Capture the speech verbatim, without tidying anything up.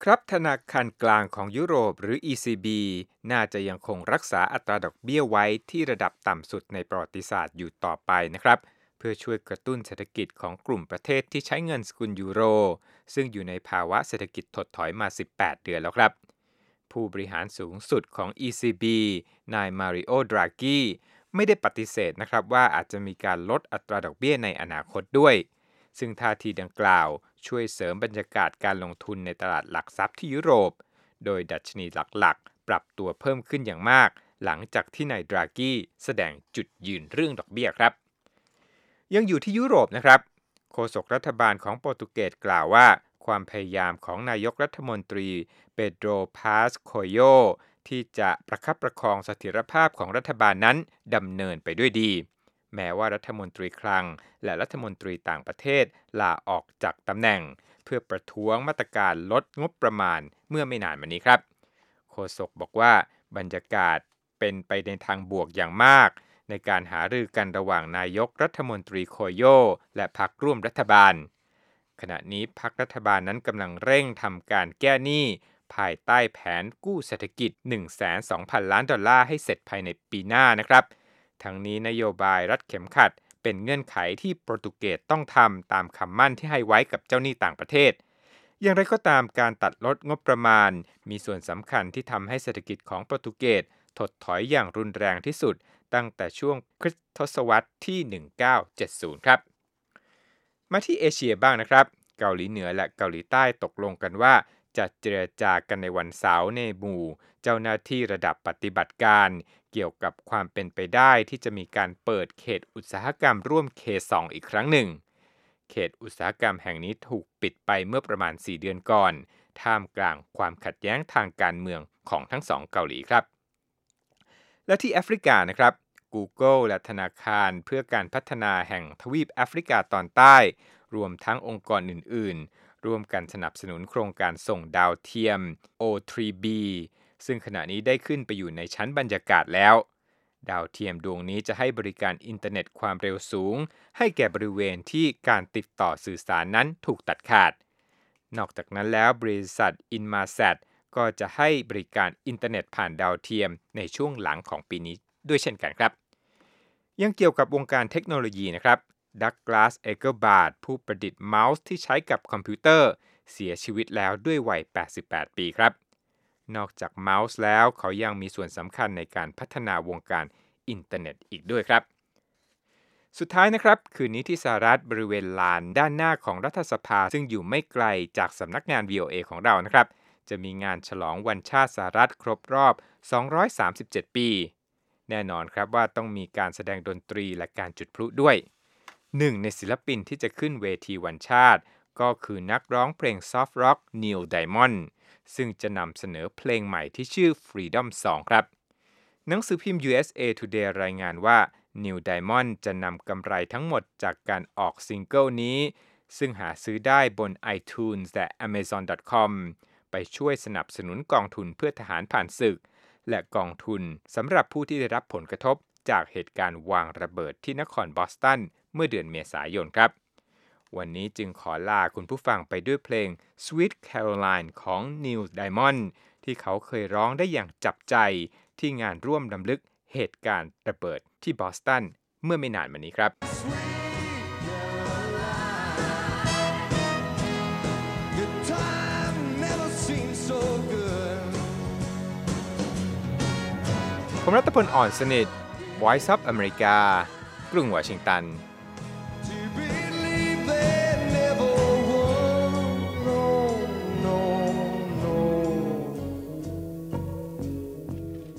ครับธนาคารกลางของยุโรปหรือ อี ซี บี น่าจะยังคงรักษาอัตราดอกเบี้ยไว้ที่ระดับต่ำสุดในประวัติศาสตร์อยู่ต่อไปนะครับเพื่อช่วยกระตุ้นเศรษฐกิจของกลุ่มประเทศที่ใช้เงินสกุลยูโรซึ่งอยู่ในภาวะเศรษฐกิจถดถอยมาสิบแปดเดือนแล้วครับผู้บริหารสูงสุดของ อี ซี บี นายมาริโอ ดรากีไม่ได้ปฏิเสธนะครับว่าอาจจะมีการลดอัตราดอกเบี้ยในอนาคตด้วยซึ่งท่าทีดังกล่าวช่วยเสริมบรรยากาศการลงทุนในตลาดหลักทรัพย์ที่ยุโรปโดยดัชนีหลักๆปรับตัวเพิ่มขึ้นอย่างมากหลังจากที่นายดรากีแสดงจุดยืนเรื่องดอกเบี้ยครับยังอยู่ที่ยุโรปนะครับโฆษกรัฐบาลของโปรตุเกสกล่าวว่าความพยายามของนายกรัฐมนตรีเปโดร พาสโคโยที่จะประคับประคองเสถียรภาพของรัฐบาลนั้นดำเนินไปด้วยดีแม้ว่ารัฐมนตรีคลังและรัฐมนตรีต่างประเทศลาออกจากตำแหน่งเพื่อประท้วงมาตรการลดงบประมาณเมื่อไม่นานมานี้ครับโฆษกบอกว่าบรรยากาศเป็นไปในทางบวกอย่างมากในการหารือกันระหว่างนายกรัฐมนตรีโคโยและพรรคร่วมรัฐบาลขณะนี้พรรครัฐบาลนั้นกำลังเร่งทำการแก้หนี้ภายใต้แผนกู้เศรษฐกิจ หนึ่งแสนสองพัน ล้านดอลลาร์ให้เสร็จภายในปีหน้านะครับทั้งนี้นโยบายรัดเข็มขัดเป็นเงื่อนไขที่โปรตุเกสต้องทำตามคำมั่นที่ให้ไว้กับเจ้าหนี้ต่างประเทศอย่างไรก็ตามการตัดลดงบประมาณมีส่วนสำคัญที่ทำให้เศรษฐกิจของโปรตุเกสถดถอยอย่างรุนแรงที่สุดตั้งแต่ช่วงคริสตศตวรรษที่หนึ่งพันเก้าร้อยเจ็ดสิบครับมาที่เอเชียบ้างนะครับเกาหลีเหนือและเกาหลีใต้ตกลงกันว่าจะเจรจากันในวันเสาร์ในหมู่เจ้าหน้าที่ระดับปฏิบัติการเกี่ยวกับความเป็นไปได้ที่จะมีการเปิดเขตอุตสาหกรรมร่วม เค สอง อีกครั้งหนึ่งเขตอุตสาหกรรมแห่งนี้ถูกปิดไปเมื่อประมาณสี่เดือนก่อนท่ามกลางความขัดแย้งทางการเมืองของทั้งสองเกาหลีครับและที่แอฟริกานะครับ Google และธนาคารเพื่อการพัฒนาแห่งทวีปแอฟริกาตอนใต้รวมทั้งองค์กรอื่นๆร่วมกันสนับสนุนโครงการส่งดาวเทียม โอ ทรี บี ซึ่งขณะนี้ได้ขึ้นไปอยู่ในชั้นบรรยากาศแล้วดาวเทียมดวงนี้จะให้บริการอินเทอร์เน็ตความเร็วสูงให้แก่บริเวณที่การติดต่อสื่อสารนั้นถูกตัดขาดนอกจากนั้นแล้วบริษัท Inmarsat ก็จะให้บริการอินเทอร์เน็ตผ่านดาวเทียมในช่วงหลังของปีนี้ด้วยเช่นกันครับยังเกี่ยวกับวงการเทคโนโลยีนะครับดักลาส เอเกอร์บาร์ดผู้ประดิษฐ์เมาส์ที่ใช้กับคอมพิวเตอร์เสียชีวิตแล้วด้วยวัยแปดสิบแปดปีครับนอกจากเมาส์แล้วเขายังมีส่วนสำคัญในการพัฒนาวงการอินเทอร์เน็ตอีกด้วยครับสุดท้ายนะครับคืนนี้ที่สหรัฐบริเวณลานด้านหน้าของรัฐสภาซึ่งอยู่ไม่ไกลจากสำนักงาน วี โอ เอ ของเรานะครับจะมีงานฉลองวันชาติสหรัฐครบรอบสองร้อยสามสิบเจ็ดปีแน่นอนครับว่าต้องมีการแสดงดนตรีและการจุดพลุด้วยหนึ่งในศิลปินที่จะขึ้นเวทีวันชาติก็คือนักร้องเพลงซอฟต์ร็อกนีล ไดมอนด์ซึ่งจะนำเสนอเพลงใหม่ที่ชื่อ Freedom Song ครับหนังสือพิมพ์ ยู เอส เอ Today รายงานว่านีล ไดมอนด์จะนำกำไรทั้งหมดจากการออกซิงเกิลนี้ซึ่งหาซื้อได้บน iTunes และ แอมะซอน ดอท คอม ไปช่วยสนับสนุนกองทุนเพื่อทหารผ่านศึกและกองทุนสำหรับผู้ที่ได้รับผลกระทบจากเหตุการณ์วางระเบิดที่นครบอสตันเมื่อเดือนเมษายนครับวันนี้จึงขอลาคุณผู้ฟังไปด้วยเพลง Sweet Caroline ของ Neil Diamond ที่เขาเคยร้องได้อย่างจับใจที่งานร่วมรำลึกเหตุการณ์ระเบิดที่บอสตันเมื่อไม่นานมานี้ครับผมรัตพล อ่อนสนิท Voice of America กรุงวอชิงตัน